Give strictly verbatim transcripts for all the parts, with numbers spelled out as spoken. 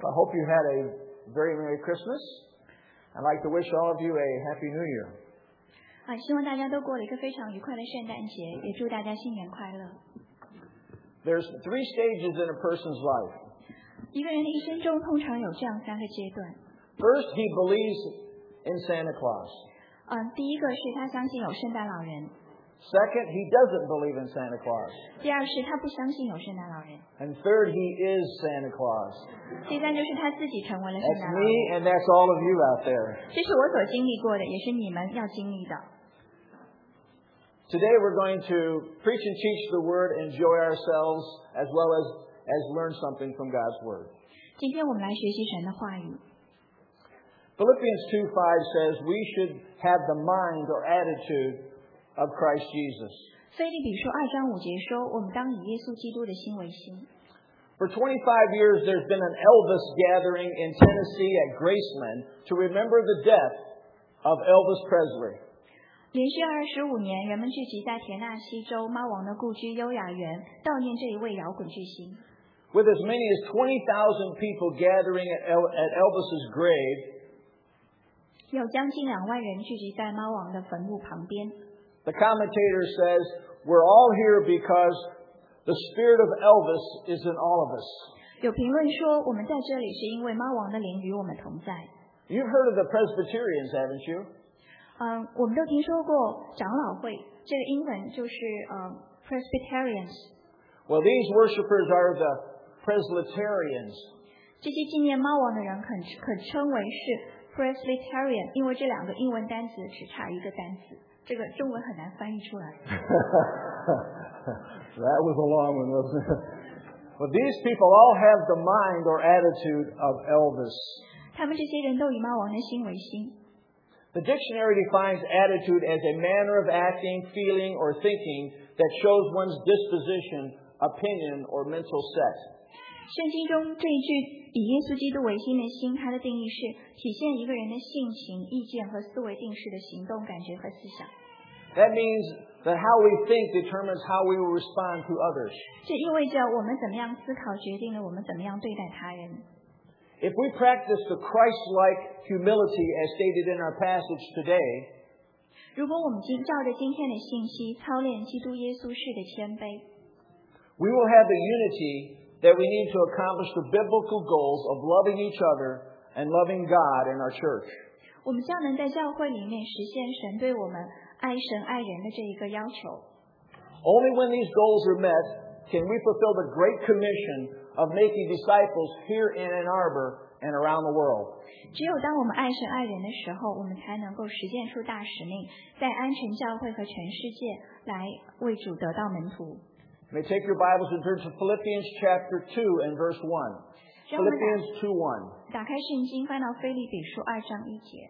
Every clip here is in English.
I hope you had a very Merry Christmas. I'd like to wish all of you a Happy New Year. 啊，希望大家都过了一个非常愉快的圣诞节，也祝大家新年快乐。 There's three stages in a person's life. 一个人的一生中通常有这样三个阶段。 First, he believes in Santa Claus. 嗯，第一个是他相信有圣诞老人。 Second, he doesn't believe in Santa Claus. 第二是他不相信有圣诞老人。 And third, he is Santa Claus. 第三就是他自己成为了圣 That's 诞老 me 人。 and that's all of you out there. 这是我所经历过的，也是你们要经历的。 Today we're going to preach and teach the Word, enjoy ourselves, as well as, as learn something from God's Word. 今天我们来学习神的话语。 Philippians two five says we should have the mind or attitude of Christ Jesus. 腓立比书二章五节说，我们当以耶稣基督的心为心。 For twenty-five years there's been an Elvis gathering in Tennessee at Graceland to remember the death of Elvis Presley. 连续二十五年，人们聚集在田纳西州猫王的故居优雅园，悼念这一位摇滚巨星。 With as many as twenty thousand people gathering at, El- at Elvis's grave, 有将近两万人聚集在猫王的坟墓旁边。 the commentator says, we're all here because the spirit of Elvis is in all of us. 有评论说，我们在这里是因为猫王的灵与我们同在。 You've heard of the Presbyterians, haven't you? 嗯，我们都听说过长老会，这个英文就是呃 Presbyterians。 Well, these worshipers are the Presbyterians. 这些纪念猫王的人可可称为是 Presbyterian， 因为这两个英文单词只差一个单词，这个中文很难翻译出来。 That was a long one, wasn't it? Well, these people all have the mind or attitude of Elvis. 他们这些人都以猫王的心为心。 The dictionary defines attitude as a manner of acting, feeling, or thinking that shows one's disposition, opinion, or mental set. 圣经中这一句以耶稣基督为心的心，它的定义是体现一个人的性情、意见和思维定式的行动、感觉和思想。 That means that how we think determines how we will respond to others. 这意味着我们怎么样思考，决定了我们怎么样对待他人。 If we practice the Christ-like humility as stated in our passage today, 如果我们今照着今天的信息操练基督耶稣式的谦卑， we will have the unity that we need to accomplish the biblical goals of loving each other and loving God in our church. 我们将能在教会里面实现神对我们爱神爱人的这一个要求。 Only when these goals are met can we fulfill the Great Commission of making disciples here in Ann Arbor and around the world. 只有当我们爱神爱人的时候，我们才能够实践出大使命，在安城教会和全世界来为主得到门徒。 You may take your Bibles and turn to Philippians chapter two and verse one. Philippians two one. 打开圣经，翻到腓立比书二章一节。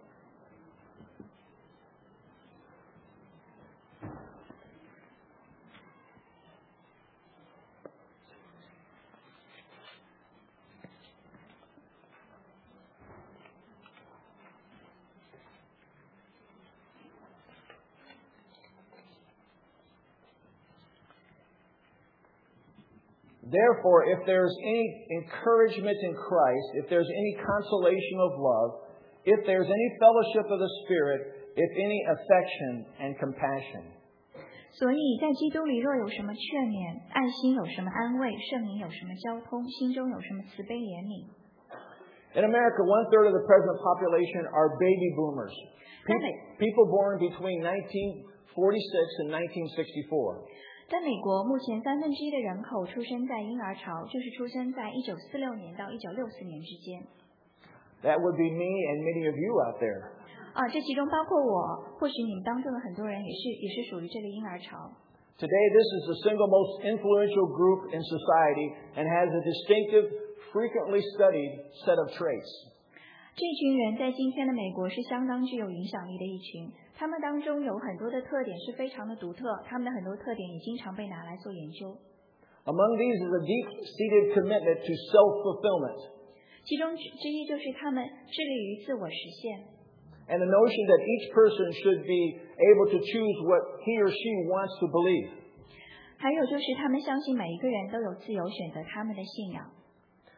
Therefore, if there's any encouragement in Christ, if there's any consolation of love, if there's any fellowship of the Spirit, if any affection and compassion. 所以在基督里若有什么劝勉，爱心有什么安慰，圣灵有什么交通，心中有什么慈悲怜悯。 In America, one third of the present population are baby boomers. People, people born between nineteen forty-six and nineteen sixty-four. 在美国，目前三分之一的人口出生在婴儿潮，就是出生在一九四六年到一九六四年之间。 That would be me and many of you out there. 啊，这其中包括我，或许你们当中的很多人也是也是属于这个婴儿潮。 Today, this is the single most influential group in society and has a distinctive, frequently studied set of traits. 这群人在今天的美国是相当具有影响力的一群，他们当中有很多的特点是非常的独特，他们的很多特点也经常被拿来做研究。 Among these is a deep-seated commitment to self-fulfillment. 其中之一就是他们致力于自我实现。 And the notion that each person should be able to choose what he or she wants to believe. 还有就是他们相信每一个人都有自由选择他们的信仰。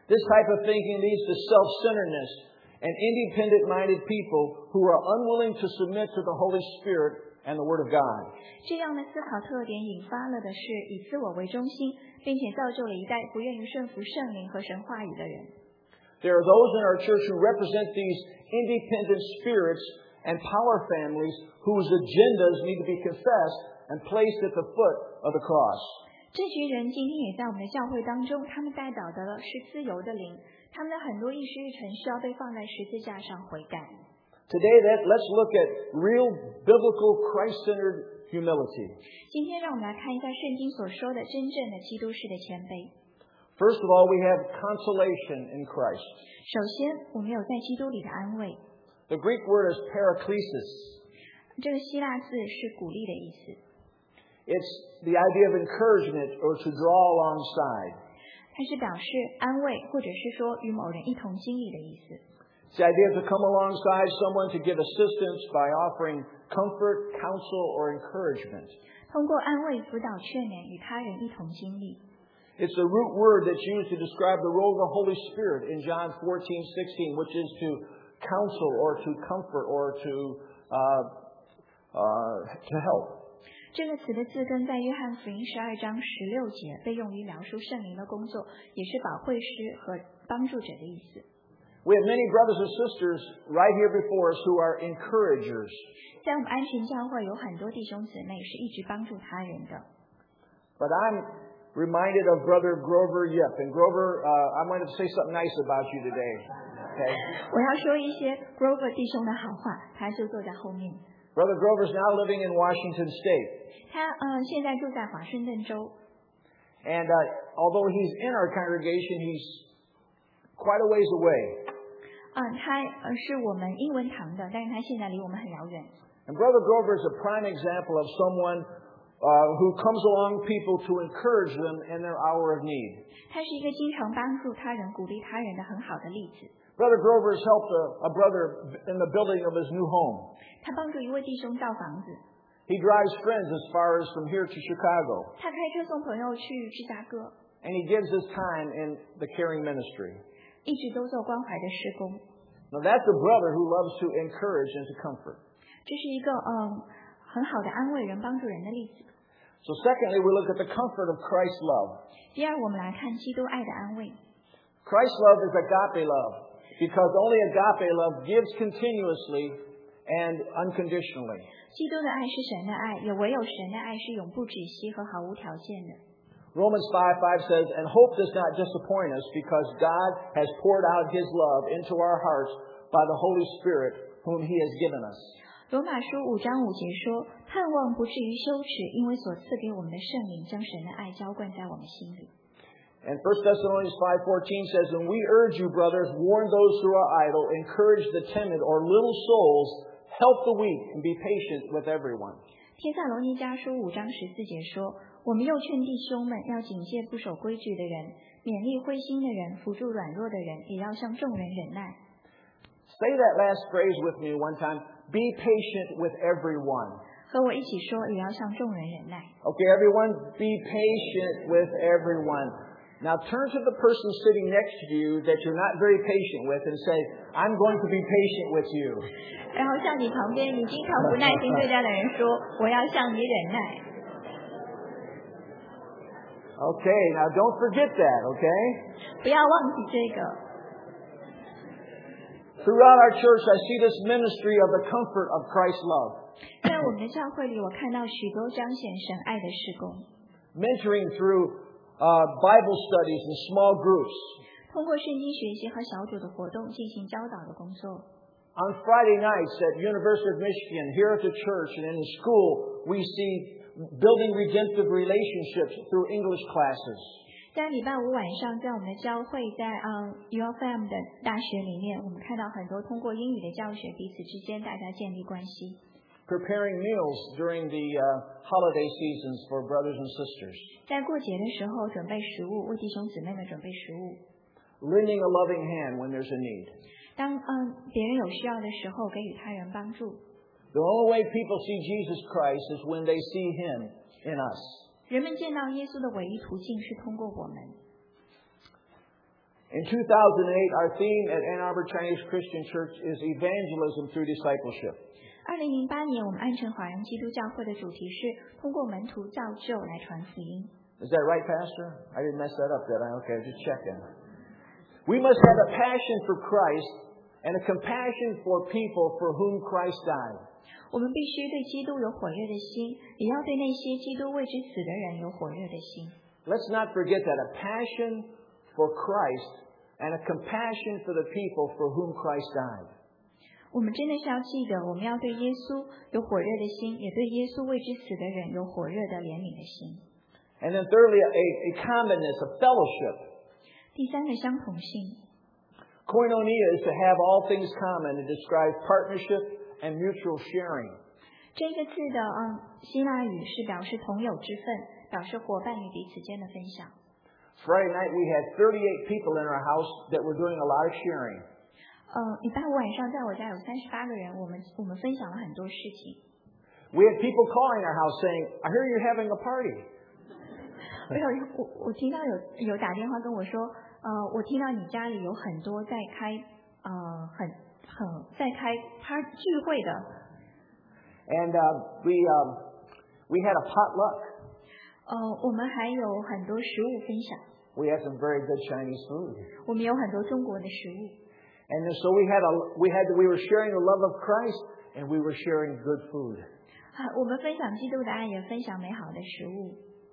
This type of thinking leads to self-centeredness and independent-minded people who are unwilling to submit to the Holy Spirit and the Word of God. 这样的思考特点引发了的是以自我为中心，并且造就了一代不愿意顺服圣灵和神话语的人。 There are those in our church who represent these independent spirits and power families whose agendas need to be confessed and placed at the foot of the cross. 这群人今天也在我们的教会当中，他们代表的是自由的灵，他们的很多意识日程需要被放在十字架上悔改。 Today, that, let's look at real biblical Christ-centered humility. 今天让我们来看一下圣经所说的真正的基督式的谦卑。 First of all, we have consolation in Christ. 首先，我们有在基督里的安慰。 The Greek word is paraklesis. 这个希腊字是鼓励的意思。 It's the idea of encouragement or to draw alongside. 它是表示安慰，或者是说与某人一同经历的意思。 It's the idea to come alongside someone to give assistance by offering comfort, counsel, or encouragement. 通过安慰、辅导、劝勉，与他人一同经历。 It's the root word that's used to describe the role of the Holy Spirit in John fourteen sixteen, which is to counsel or to comfort or to uh, uh, to help. 这个词的字根在约翰福音十二章十六节，被用于描述圣灵的工作，也是保惠师和帮助者的意思。 We have many brothers and sisters right here before us who are encouragers. 在我们安全教会有很多弟兄姊妹是一直帮助他人的。 But I'm reminded of Brother Grover Yip. And Grover, uh, I'm going to say something nice about you today. Okay? 我要说一些 Grover 弟兄的好话，他就坐在后面。 Brother Grover is now living in Washington State. 他呃现在住在华盛顿州。 And uh, although he's in our congregation, he's quite a ways away. 嗯，他呃是我们英文堂的，但是他现在离我们很遥远。 And Brother Grover is a prime example of someone uh, who comes along people to encourage them in their hour of need. 他是一个经常帮助他人、鼓励他人的很好的例子。 Brother Grover has helped a, a brother in the building of his new home. 他帮助一位弟兄造房子。 He drives friends as far as from here to Chicago. 他开车送朋友去芝加哥。 And he gives his time in the caring ministry. 一直都做关怀的施工。 Now that's a brother who loves to encourage and to comfort. 这是一个嗯很好的安慰人、帮助人的例子。 So secondly, we look at the comfort of Christ's love. 第二，我们来看基督爱的安慰。 Christ's love is agape love, because only agape love gives continuously and unconditionally. 基督的爱是神的爱，也唯有神的爱是永不止息和毫无条件的。 Romans five five says, and hope does not disappoint us because God has poured out his love into our hearts by the Holy Spirit whom he has given us. 罗马书五章五节说，盼望不至于羞耻，因为所赐给我们的圣灵将神的爱浇灌在我们心里。 And First Thessalonians five fourteen says, and we urge you, brothers, warn those who are idle, encourage the timid or little souls, help the weak, and be patient with everyone. 帖撒罗尼迦书五章十四节说，我们又劝弟兄们要警戒不守规矩的人，勉励灰心的人，扶助软弱的人，也要向众人忍耐。 Say that last phrase with me one time. Be patient with everyone. 和我一起说，也要向众人忍耐。 Okay, everyone, be patient with everyone. Now turn to the person sitting next to you that you're not very patient with and say, I'm going to be patient with you. 然后向你旁边你经常不耐心对待的人说，我要向你忍耐。 Okay, now don't forget that, okay? 不要忘记这个。 Throughout our church, I see this ministry of the comfort of Christ's love. 在我们的教会里，我看到许多彰显神爱的事工。 Mentoring through uh, Bible studies and small groups. 通过圣经学习和小组的活动进行教导的工作。 On Friday nights at University of Michigan, here at the church and in school, we see building redemptive relationships through English classes. 在礼拜五晚上，在我们的教会，在嗯 U of M 的大学里面，我们看到很多通过英语的教学，彼此之间大家建立关系。 Preparing meals during the uh, holiday seasons for brothers and sisters. 在过节的时候准备食物，为弟兄姊妹们准备食物。 Lending a loving hand when there's a need. 当嗯别人有需要的时候，给予他人帮助。 The only way people see Jesus Christ is when they see him in us. 人们见到耶稣的唯一途径是通过我们。 In two thousand eight, our theme at Ann Arbor Chinese Christian Church is evangelism through discipleship. 二零零八年，我们安城华人基督教会的主题是通过门徒造就来传福音。 Is that right, Pastor? I didn't mess that up, did I? Okay, just checking. We must have a passion for Christ and a compassion for people for whom Christ died. 我们必须对基督有火热的心，也要对那些基督为之死的人有火热的心。 Let's not forget that a passion for Christ and a compassion for the people for whom Christ died. 我们真的是要记得，我们要对耶稣有火热的心，也对耶稣为之死的人有火热的怜悯的心。 And then thirdly, a, a commonness, a fellowship. 第三个相同性。 Koinonia is to have all things common. It describes partnership and mutual sharing. 这个字的嗯希腊语是表示同有之分，表示伙伴与彼此间的分享。 Friday night we had thirty-eight people in our house that were doing a lot of sharing. 呃，礼拜五晚上在我家有三十八个人，我们我们分享了很多事情。 We had people calling our house saying, "I hear you're having a party." 我有我我听到有有打电话跟我说，呃，我听到你家里有很多在开呃很很在开 party 聚会的。 And uh, we um, we had a potluck. 呃，我们还有很多食物分享。 We had some very good Chinese food. 我们有很多中国的食物。 And so we had a we had we were sharing the love of Christ and we were sharing good food. 啊，我们分享基督的爱，也分享美好的食物。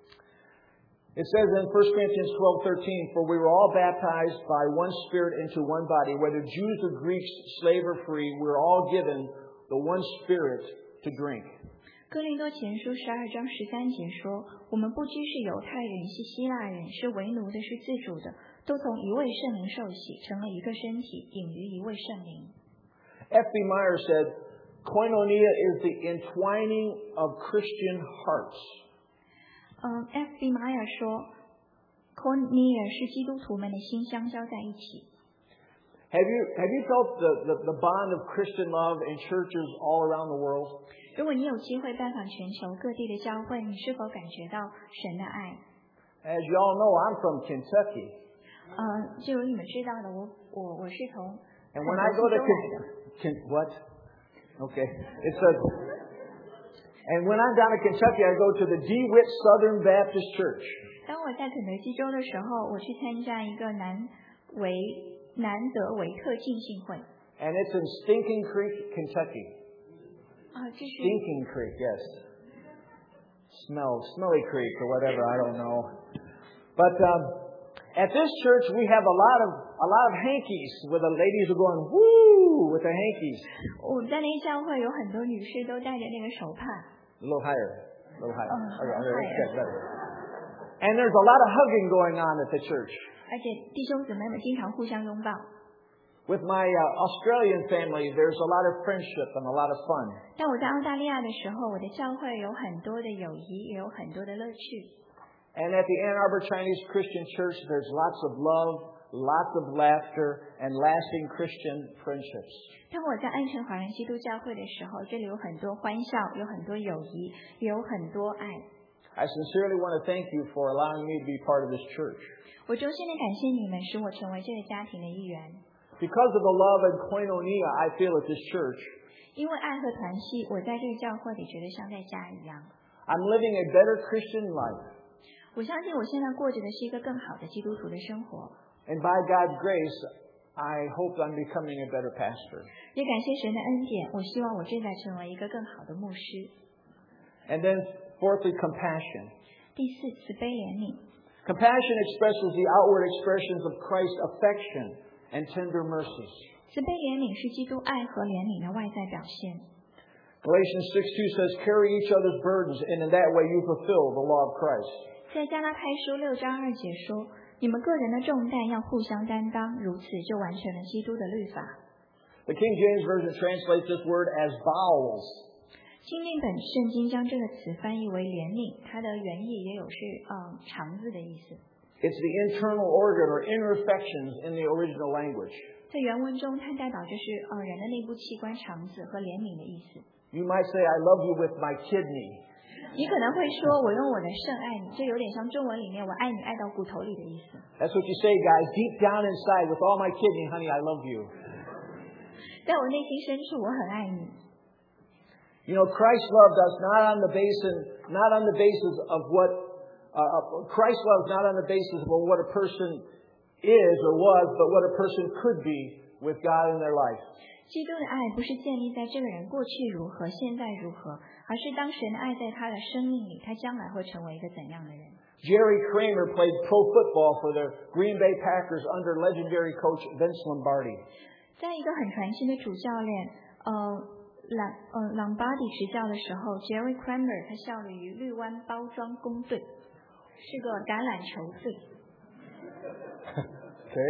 It says in First Corinthians twelve thirteen, "For we were all baptized by one Spirit into one body, whether Jews or Greeks, slave or free, we were all given the one Spirit to drink." 哥林多前书十二章十三节说：“我们不拘是犹太人，是希腊人，是为奴的，是自主的，都从一位圣灵受洗，成了一个身体，饮于一位圣灵。” F B Meyer said, "Koinonia is the entwining of Christian hearts." 嗯 ，F B Meyer 说 ，Koinonia 是基督徒们的心相交在一起。 Have you have you felt the, the, the bond of Christian love in churches all around the world? 如果你有机会拜访全球各地的教会，你是否感觉到神的爱？ As you all know, I'm from Kentucky. 呃，就如你们知道的，我我我是从 And when I go to Ken, what? Okay, it's a. And when I'm down in Kentucky, I go to the DeWitt Southern Baptist Church. 当我在肯德基州的时候，我去参加一个南维南德维特浸信会。 And it's in Stinking Creek, Kentucky. 啊，这是 Stinking Creek, yes. Smell, smelly creek or whatever, I don't know. But um, at this church, we have a lot of a lot of hankies where the ladies are going woo with their hankies. 我们在那教会有很多女士都戴着那个手帕。 A little higher, a little higher. Uh, okay, okay, higher. that's better. And there's a lot of hugging going on at the church. 而且弟兄姊妹们经常互相拥抱。 With my uh, Australian family, there's a lot of friendship and a lot of fun. 当我在澳大利亚的时候，我的教会有很多的友谊，也有很多的乐趣。 And at the Ann Arbor Chinese Christian Church, there's lots of love, lots of laughter, and lasting Christian friendships. 当我在安城华人基督教会的时候，这里有很多欢笑，有很多友谊，也有很多爱。 I sincerely want to thank you for allowing me to be part of this church. 我衷心的感谢你们，使我成为这个家庭的一员。 Because of the love and koinonia I feel at this church, 因为爱和团契，我在这个教会里觉得像在家一样。 I'm living a better Christian life. 我相信我现在过着的是一个更好的基督徒的生活。 And by God's grace, I hope I'm becoming a better pastor. 也感谢神的恩典，我希望我正在成为一个更好的牧师。 And then, fourthly, compassion. 第四，慈悲怜悯。 Compassion expresses the outward expressions of Christ's affection and tender mercies. 慈悲怜悯是基督爱和怜悯的外在表现。 Galatians six two says, "Carry each other's burdens, and in that way you fulfill the law of Christ." 在加拉太书六章二节说，你们个人的重担要互相担当，如此就完全了基督的律法。 The King James Version translates this word as bowels. 新译本圣经将这个词翻译为怜悯，它的原意也有是嗯肠子的意思。 It's the internal organ or inner affections in the original language. 在原文中，它代表就是呃人的内部器官肠子和怜悯的意思。 You might say, "I love you with my kidney." 你可能会说，我用我的圣爱你，这有点像中文里面我爱你爱到骨头里的意思。 That's what you say, guys. Deep down inside, with all my kidney, honey, I love you. 在我内心深处，我很爱你。 You know, Christ loved us not on the basis, not on the basis of what uh, Christ loves not on the basis of what a person is or was, but what a person could be with God in their life. 基督的爱不是建立在这个人过去如何，现在如何，而是当神的爱在他的生命里，他将来会成为一个怎样的人。 Jerry Kramer played pro football for the Green Bay Packers under legendary coach Vince Lombardi. 在一个很传奇的主教练，呃，朗呃朗巴迪执教的时候 ，Jerry Kramer 他效力于绿湾包装工队，是个橄榄球队。 Okay.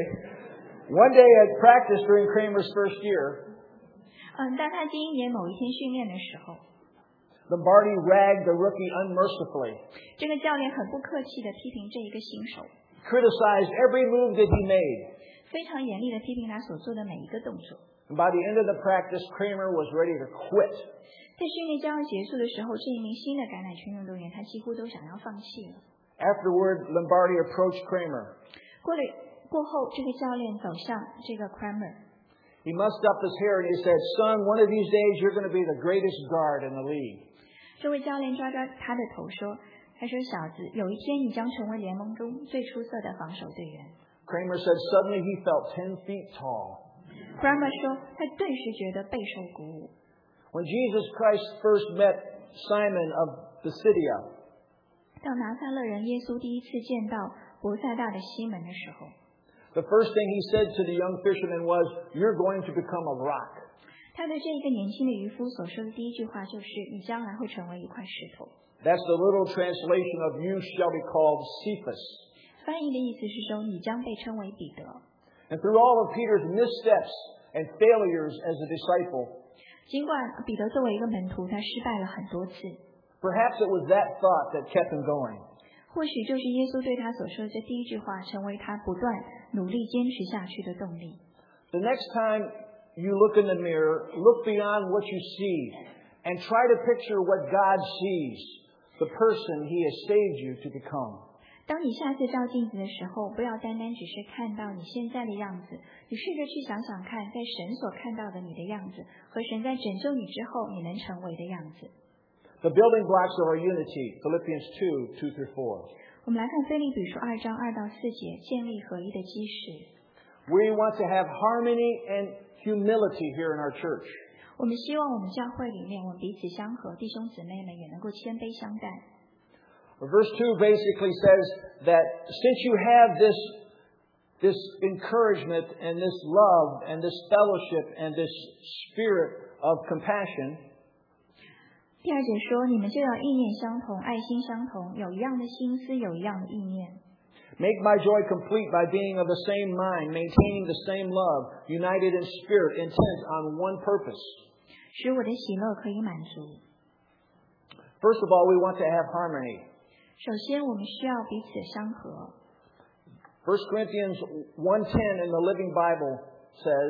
One day at practice during Kramer's first year, 嗯，当他第一年某一天训练的时候， Lombardi ragged the rookie unmercifully, 这个教练很不客气的批评这一个新手， criticized every move that he made. 非常严厉的批评他所做的每一个动作。 And by the end of the practice, Kramer was ready to quit. 在训练将要结束的时候，这一名新的橄榄球运动员他几乎都想要放弃了。 Afterward, Lombardi approached Kramer. 过了过后，这个教练走向这个 Kramer， He mussed up his hair and he said, "Son, one of these days you're going to be the greatest guard in the league." 这位教练抓抓他的头说：“他说小子，有一天你将成为联盟中最出色的防守队员。” Kramer said suddenly he felt ten feet tall. Kramer 说，他顿时觉得备受鼓舞。 When Jesus Christ first met Simon of Pisidia, 当拿撒勒人耶稣第一次见到伯赛大的西门的时候， the first thing he said to the young fisherman was, "You're going to become a rock." 他对这一个年轻的渔夫所说的第一句话就是：“你将来会成为一块石头。” That's the little translation of "You shall be called Cephas." 翻译的意思是说，你将被称为彼得。 And through all of Peter's missteps and failures as a disciple, 尽管彼得作为一个门徒，他失败了很多次， perhaps it was that thought that kept him going. 或许就是耶稣对他所说的这第一句话，成为他不断努力坚持下去的动力。 The next time you look in the mirror, look beyond what you see and try to picture what God sees, the person He has saved you to become. 当你下次照镜子的时候，不要单单只是看到你现在的样子，你试着去想想看，在神所看到的你的样子，和神在拯救你之后你能成为的样子。 The building blocks of our unity, Philippians two, two through four. 我们来看腓立比书二章二到四节，建立合一的基石。 We want to have harmony and humility here in our church. 我们希望我们教会里面，我们彼此相合，弟兄姊妹们也能够谦卑相待。 Verse two basically says that since you have this, this encouragement and this love and this fellowship and this spirit of compassion, 第二节说，你们就要意念相同，爱心相同，有一样的心思，有一样的意念。 make my joy complete by being of the same mind, maintaining the same love, united in spirit, intent on one purpose. 使我的喜乐可以满足。 First of all, we want to have harmony. 首先，我们需要彼此相合。 First Corinthians one ten in the Living Bible says,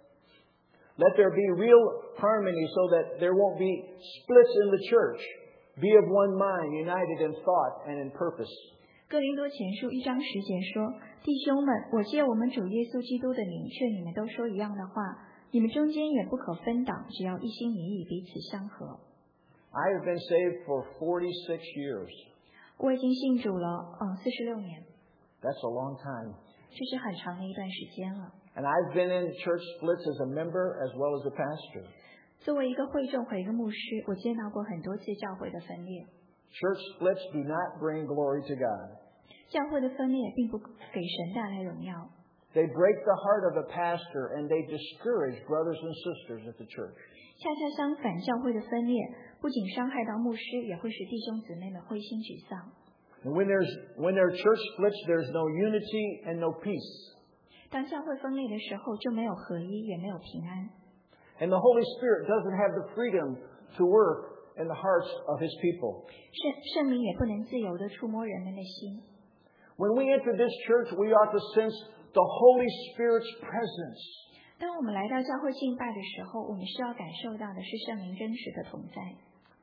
"Let there be real harmony so that there won't be splits in the church. Be of one mind, united in thought and in purpose." 哥林多前书一章十节说：“弟兄们，我借我们主耶稣基督的名劝你们都说一样的话，你们中间也不可分党，只要一心一意，彼此相合。” I have been saved for forty-six years. 我已经信主了，嗯，四十六年， That's a long time. 这是很长的一段时间了。 And I've been in church splits as a member as well as a pastor. 作为一个会众和一个牧师，我见到过很多次教会的分裂。 Church splits do not bring glory to God. 教会的分裂并不给神带来荣耀， They break the heart of a pastor and they discourage brothers and sisters at the church. 恰恰相反，教会的分裂不仅伤害到牧师，也会使弟兄姊妹们灰心沮丧。 And when there's when there are church splits, there's no unity and no peace. 当教会分裂的时候，就没有合一，也没有平安。 And the Holy Spirit doesn't have the freedom to work in the hearts of His people. 圣圣灵也不能自由地触摸人们的心。 When we enter this church, we ought to sense the Holy Spirit's presence. 当我们来到教会敬拜的时候，我们需要感受到的是圣灵真实的同在。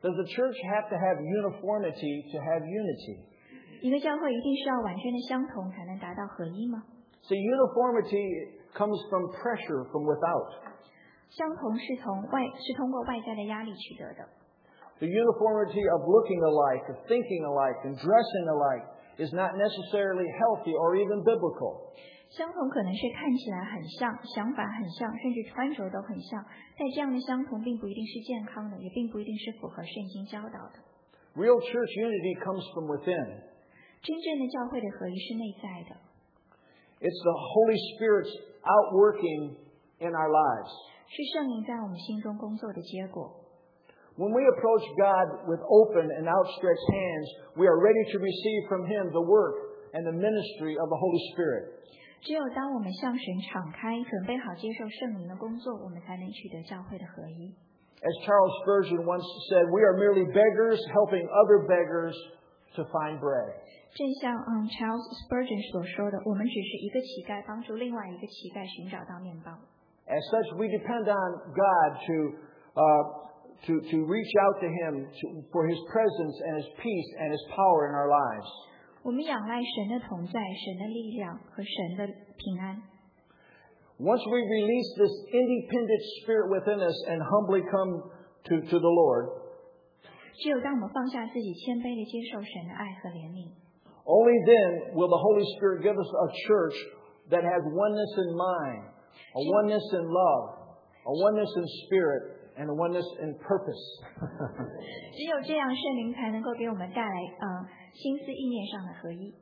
Does the church have to have uniformity to have unity? 一个教会一定是要完全的相同才能达到合一吗？ See, uniformity comes from pressure from without. 相同是从外是通过外在的压力取得的。 The uniformity of looking alike, of thinking alike, and dressing alike is not necessarily healthy or even biblical. 相同可能是看起来很像，想法很像，甚至穿着都很像，但这样的相同并不一定是健康的，也并不一定是符合圣经教导的。 Real church unity comes from within. 真正的教会的合一是内在的， It's the Holy Spirit's outworking in our lives. 是圣灵在我们心中工作的结果。 When we approach God with open and outstretched hands, we are ready to receive from Him the work and the ministry of the Holy Spirit. 只有当我们向神敞开，准备好接受圣灵的工作，我们才能取得教会的合一。 As Charles Spurgeon once said, we are merely beggars helping other beggars to find bread. 正像嗯 Charles Spurgeon 所说的，我们只是一个乞丐帮助另外一个乞丐寻找到面包。 As such, we depend on God to uh, to to reach out to Him to, for His presence and His peace and His power in our lives. 我们仰赖神的同在、神的力量和神的平安。 Once we release this independent spirit within us and humbly come to, to the Lord, 只有当我们放下自己，谦卑地接受神的爱和怜悯， only then will the Holy Spirit give us a church that has oneness in mind, a oneness in love, a oneness in spirit, and a oneness in purpose. 只有这样，圣灵才能够给我们带来呃心思意念上的合一。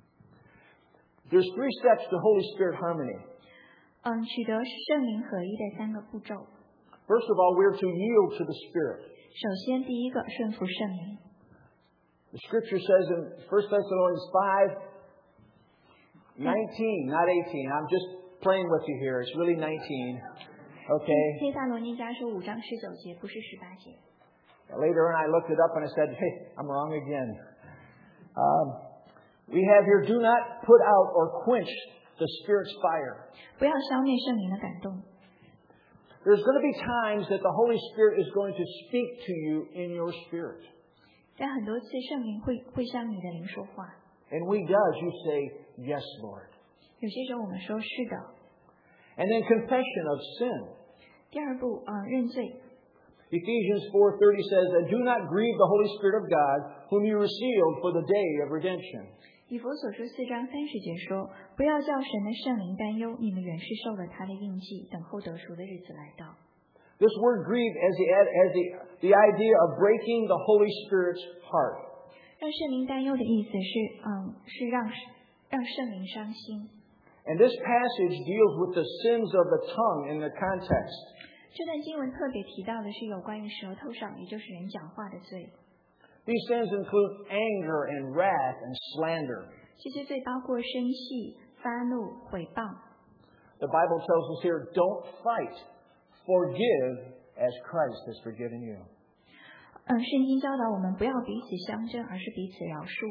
There's three steps to Holy Spirit harmony. 嗯，取得圣灵合一的三个步骤。 First of all, we are to yield to the Spirit. 首先，第一个顺服圣灵。 The Scripture says in First Thessalonians five nineteen, not eighteen. I'm just playing with you here. It's really nineteen. Okay. 帖撒罗尼迦书五章十九节，不是十八节。 Later on, I looked it up and I said, "Hey, I'm wrong again." Um, we have here, "Do not put out or quench the Spirit's fire." 不要消灭圣灵的感动。 There's going to be times that the Holy Spirit is going to speak to you in your spirit. 在很多次，圣灵会会向你的灵说话。 And when He does, you say, "Yes, Lord." 有些时候我们说是的。 And then confession of sin. 第二步，呃，认罪。 Ephesians four thirty says, "And do not grieve the Holy Spirit of God, whom you received for the day of redemption." 以弗所书四章三十节说：“不要叫神的圣灵担忧，你们原是受了他的印记，等候得赎的日子来到。” This word grieve as the, as the, the idea of breaking the Holy Spirit's heart. 让圣灵担忧的意思是，嗯，是让让圣灵伤心。 And this passage deals with the sins of the tongue in the context. 这段经文特别提到的是有关于舌头上，也就是人讲话的罪。 These sins include anger and wrath and slander. 这些罪包括生气、发怒、毁谤。 The Bible tells us here, don't fight. Forgive as Christ has forgiven you. 嗯，圣经教导我们不要彼此相争，而是彼此饶恕。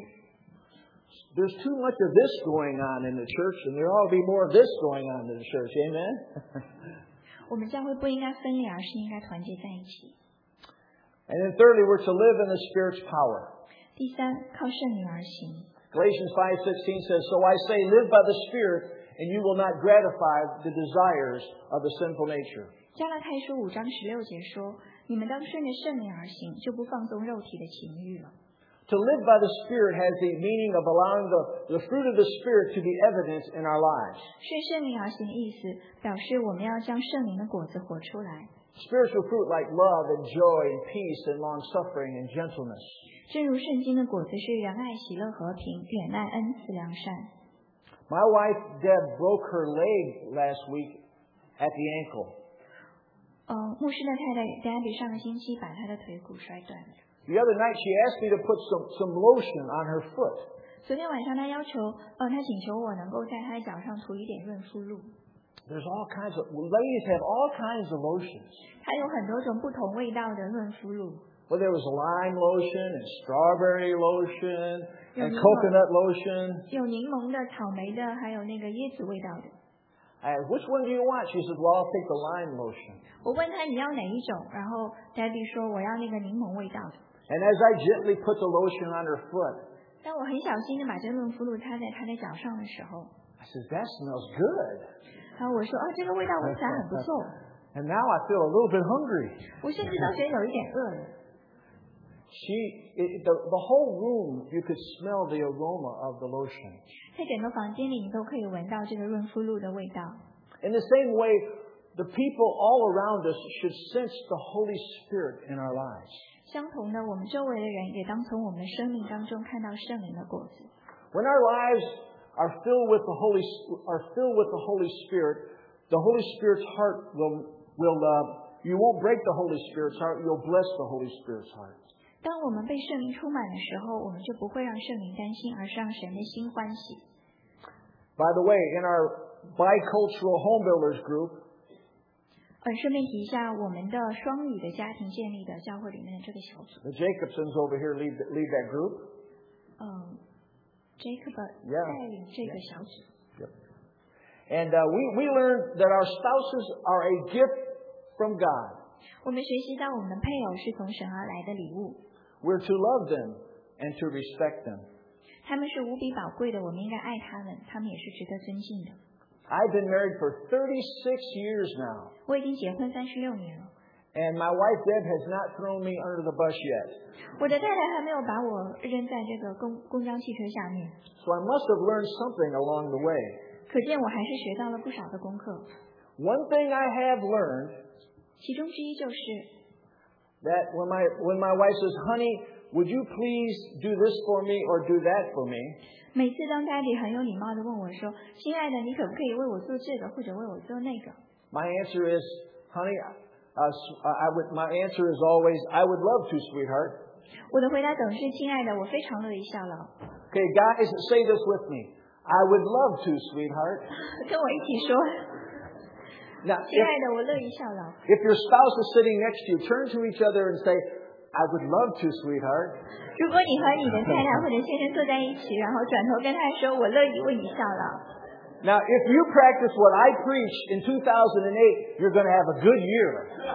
There's too much of this going on in the church, and there ought to be more of this going on in the church. Amen? 我们教会不应该分裂，而是应该团结在一起。 And then thirdly, we're to live in the Spirit's power. 第三，靠圣灵而行。 Galatians five sixteen says, "So I say, live by the Spirit, and you will not gratify the desires of the sinful nature." 加拉太书五章十六节说：“你们当顺着圣灵而行，就不放纵肉体的情欲了。” To live by the Spirit has the meaning of allowing the, the fruit of the Spirit to be evident in our lives. 顺圣灵而行的意思，表示我们要将圣灵的果子活出来。 Spiritual fruit like love and joy and peace and long-suffering and gentleness. 正如圣经的果子是仁爱、喜乐、和平、忍耐、恩慈、良善。 My wife, Deb, broke her leg last week at the ankle. 呃，牧师的太太 Debbie 上个星期把她的腿骨摔断了。 The other night, she asked me to put some, some lotion on her foot. 昨天晚上她要求，呃，她请求我能够在她的脚上涂一点润肤露。 There's all kinds of, ladies have all kinds of lotions. 它有很多种不同味道的润肤露， Well, there was lime lotion and strawberry lotion and Yeah, coconut lotion. 有柠檬的、草莓的，还有那个椰子味道的。 I asked, which one do you want? She says, well, I'll take the lime lotion. 我问他你要哪一种，然后 Debbie 说我要那个柠檬味道的。 And as I gently put the lotion on her foot, 当我很小心的把这润肤露擦在她的脚上的时候， I said, that smells good. 然后我说啊，这个味道闻起来很不错。 And now I feel a little bit hungry. 我甚至都觉得有一点饿了。 She, it, the, the whole room, you could smell the aroma of the lotion. 在整个房间里，你都可以闻到这个润肤露的味道。 In the same way, the people all around us should sense the Holy Spirit in our lives. 相同的，我们周围的人也当从我们的生命当中看到圣灵的果子。 When our lives are filled with the Holy are filled with the Holy Spirit, the Holy Spirit's heart will will uh, you won't break the Holy Spirit's heart. You'll bless the Holy Spirit's heart. 当我们被圣灵充满的时候，我们就不会让圣灵担心，而是让神的心欢喜。 By the way, in our bicultural home builders group, 呃，顺便提一下，我们的双语的家庭建立的教会里面的这个小组。 the Jacobsons over here lead lead that group. 嗯 ，Jacob 带 Yeah. 领这个小组。 Yep. And uh, we we learned that our spouses are a gift from God. 我们学习到我们的配偶是从神而来的礼物， We're to love them and to respect them. 他们是无比宝贵的，我们应该爱他们，他们也是值得尊敬的。 I've been married for thirty-six years now, 我已经结婚三十六年了， and my wife Deb has not thrown me under the bus yet. 我的太太还没有把我扔在这个公公交汽车下面， So I must have learned something along the way. 可见我还是学到了不少的功课。 One thing I have learned 其中之一就是， that when my when my wife says, "Honey, would you please do this for me or do that for me?" 每次当 Daddy 很有礼貌的问我说：“亲爱的，你可不可以为我做这个，或者为我做那个？” My answer is, "Honey, uh, I would." My answer is always, "I would love to, sweetheart." 我的回答总是：“亲爱的，我非常乐意效劳。” Okay, guys, say this with me. I would love to, sweetheart. 跟我一起说 Now, 亲爱 if, 的，我乐意效劳。 if your spouse is sitting next to you, turn to each other and say, "I would love to, sweetheart." 如果你和你的太太或者先生坐在一起，然后转头跟他说：“我乐意为你效劳。” Now, if you practice what I preached in two thousand eight, you're going to have a good year.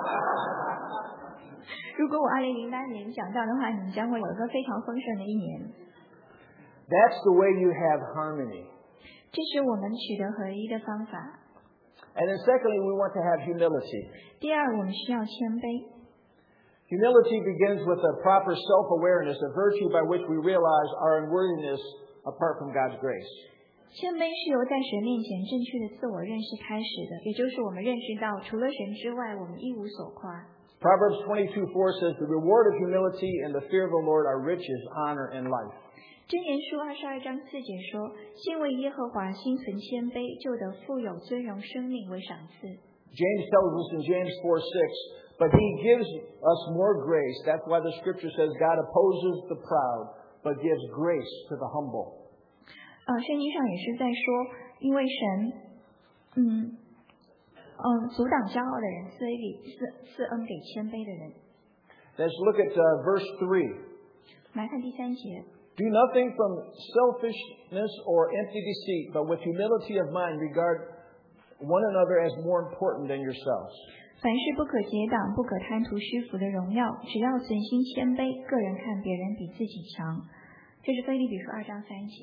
如果我二零零八年讲到的话，你们将会有一个非常丰盛的一年。 That's the way you have harmony. 这是我们取得合一的方法。 And then secondly, we want to have humility. 第二，我们需要谦卑。 Humility begins with a proper self-awareness, a virtue by which we realize our unworthiness apart from God's grace. 谦卑是由在神面前正确的自我认识开始的，也就是我们认识到除了神之外，我们一无所夸。 Proverbs twenty-two four says, "The reward of humility and the fear of the Lord are riches, honor, and life." 箴言书二十二章四节说：“心为耶和华，心存谦卑，就得富有尊荣生命为赏赐。” James tells us in James four six, "But he gives us more grace." That's why the scripture says God opposes the proud, but gives grace to the humble. 呃，圣经上也是在说，因为神，嗯嗯，阻挡骄傲的人，赐给赐赐恩给谦卑的人。 Let's look at uh, verse three. 来看第三节。 Do nothing from selfishness or empty deceit, but with humility of mind regard one another as more important than yourselves. 凡事不可结党，不可贪图虚浮的荣耀，只要存心谦卑，个人看别人比自己强。这是腓立比书二章三节。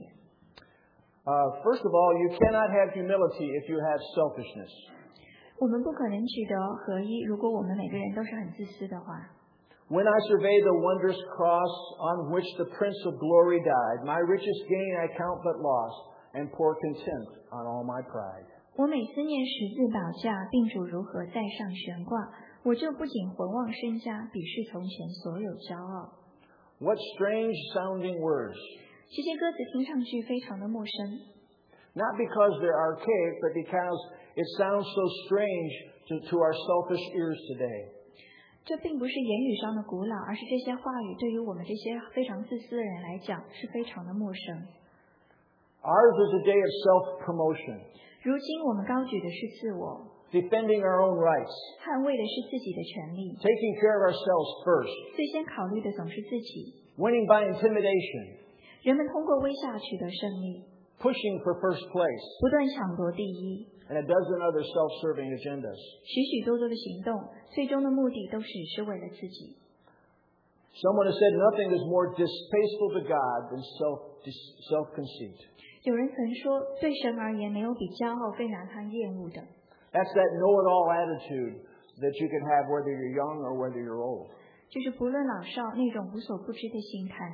Uh, first of all, you cannot have humility if you have selfishness. 我们不可能取得合一，如果我们每个人都是很自私的话。 When I survey the wondrous cross on which the Prince of Glory died, my richest gain I count but loss, and pour contempt on all my pride. 我每思念十字宝架，并主如何在上悬挂，我就不仅浑忘身家，鄙视从前所有骄傲。 What strange sounding words. 这些歌词听上去非常的陌生， Not because they're archaic, but because it sounds so strange to, to our selfish ears today. 这并不是言语上的古老，而是这些话语对于我们这些非常自私的人来讲是非常的陌生。 Ours is a day of self-promotion, 如今我们高举的是自我， defending our own rights, 捍卫的是自己的权利， taking care of ourselves first, 最先考虑的总是自己。 winning by intimidation, 人们通过微笑取得胜利， pushing for first place, 不断抢夺第一， and a dozen other self-serving agendas. 许许多多的行动，最终的目的都只是为了自己。 Someone has said nothing is more distasteful to God than self, self-conceit. 有人曾说，对神而言，没有比骄傲更让他厌恶的。 That's that know-it-all attitude that you can have whether you're young or whether you're old. 就是不论老少那种无所不知的心态。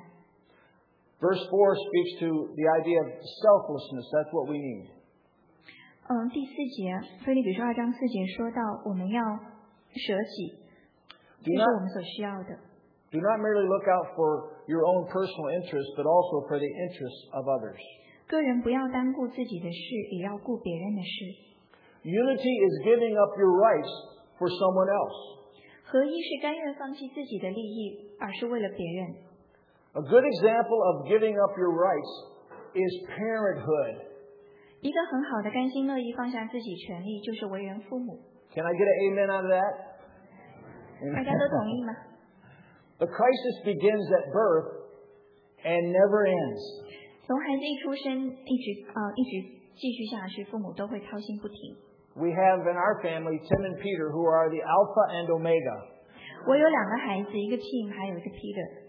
Verse four speaks to the idea of selflessness. That's what we need. 嗯，第四节，腓立比书二章四节说到，我们要舍己，这是我们所需要的。 Do not merely look out for your own personal interests, but also for the interests of others. 个人不要单顾自己的事，也要顾别人的事。 Unity is giving up your rights for someone else. 合一是甘愿放弃自己的利益，而是为了别人。 A good example of giving up your rights is parenthood. 一个很好的甘心乐意放下自己权利，就是为人父母。 Can I get an amen out of that? 大家都同意吗？ The crisis begins at birth and never ends. 从孩子一出生，一直呃一直继续下去，父母都会操心不停。 We have in our family Tim and Peter, who are the Alpha and Omega. 我有两个孩子，一个 Tim， 还有一个 Peter。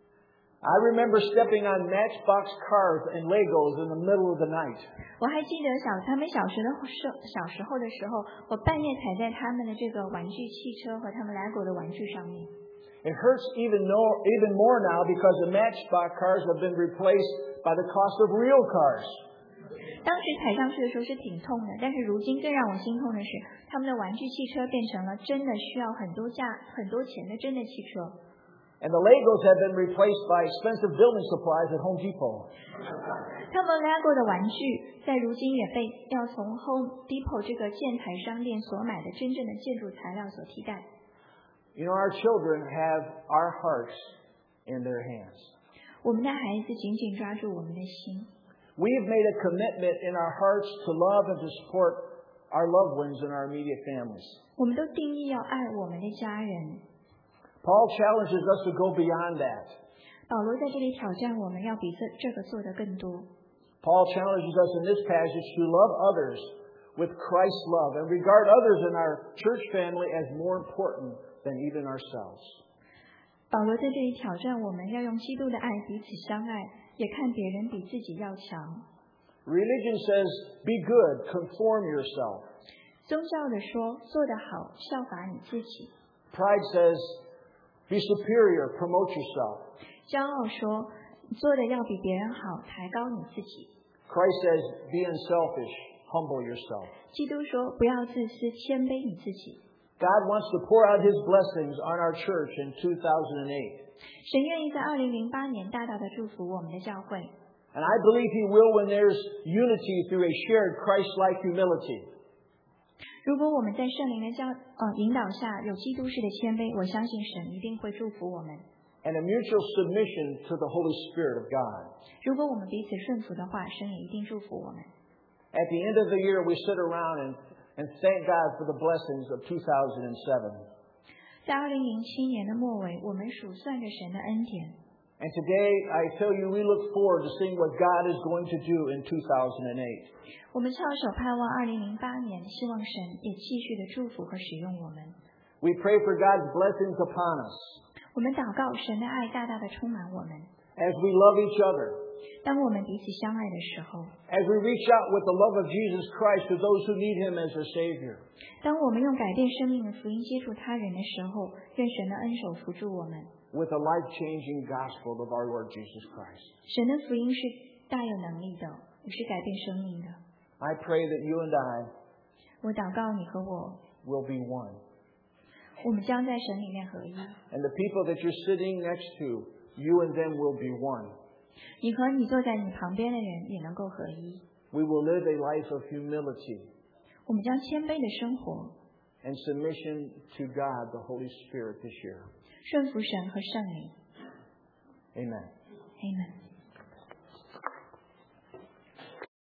I remember stepping on Matchbox cars and Legos in the middle of the night. 我还记得小他们小时的时小时候的时候，我半夜踩在他们的这个玩具汽车和他们 Lego 的玩具上面。 It hurts even no, even more now because the Matchbox cars have been replaced by the cost of real cars. 当时踩上去的时候是挺痛的，但是如今更让我心痛的是，他们的玩具汽车变成了真的需要很多价、很多钱的真的汽车。 And the Legos have been replaced by expensive building supplies at Home Depot. 他们 Lego 的玩具在如今也被要从 Home Depot 这个建材商店所买的真正的建筑材料所替代。 You know, our children have our hearts in their hands. 我们的孩子紧紧抓住我们的心。 We've made a commitment in our hearts to love and to support our loved ones and our immediate families. 我们都定义要爱我们的家人。 Paul challenges us to go beyond that. 保罗在这里挑战我们要比这这个做得更多。 Paul challenges us in this passage to love others with Christ's love and regard others in our church family as more important than even ourselves. 保罗在这里挑战我们要用基督的爱彼此相爱，也看别人比自己要强。 Religion says, be good, conform yourself. 宗教的说，做得好，效法你自己。 Pride says, be superior, promote yourself. 骄傲说，做的要比别人好，抬高你自己。 Christ says, be unselfish, humble yourself. 基督说，不要自私，谦卑你自己。 God wants to pour out His blessings on our church in two thousand eight. 神愿意在二零零八年大大的祝福我们的教会。 And I believe He will when there's unity through a shared Christ-like humility. 如果我们在圣灵的教呃引导下有基督式的谦卑，我相信神一定会祝福我们。 And a mutual submission to the Holy Spirit of God. 如果我们彼此顺服的话，神也一定祝福我们。 At the end of the year, we sit around and, and thank God for the blessings of two thousand seven. 在二零零七年的末尾，我们数算着神的恩典。 And today, I tell you, we look forward to seeing what God is going to do in two thousand eight. 我们翘首盼望二零零八年，希望神也继续的祝福和使用我们。 We pray for God's blessings upon us 我们祷告神的爱大大的充满我们。 as we love each other, 当我们彼此相爱的时候， as we reach out with the love of Jesus Christ to those who need Him as their Savior. 当我们用改变生命的福音接触他人的时候，愿神的恩手扶住我们。 With the life-changing gospel of our Lord Jesus Christ. 神的福音是大有能力的，也是改变生命的。 I pray that you and I 我祷告你和我， will be one. 我们将在神里面合一。 And the people that you're sitting next to, you and them will be one. 你和你坐在你旁边的人也能够合一。 We will live a life of humility 我们将谦卑的生活， and submission to God, the Holy Spirit, this year. 顺服神和圣灵。 Amen. Amen.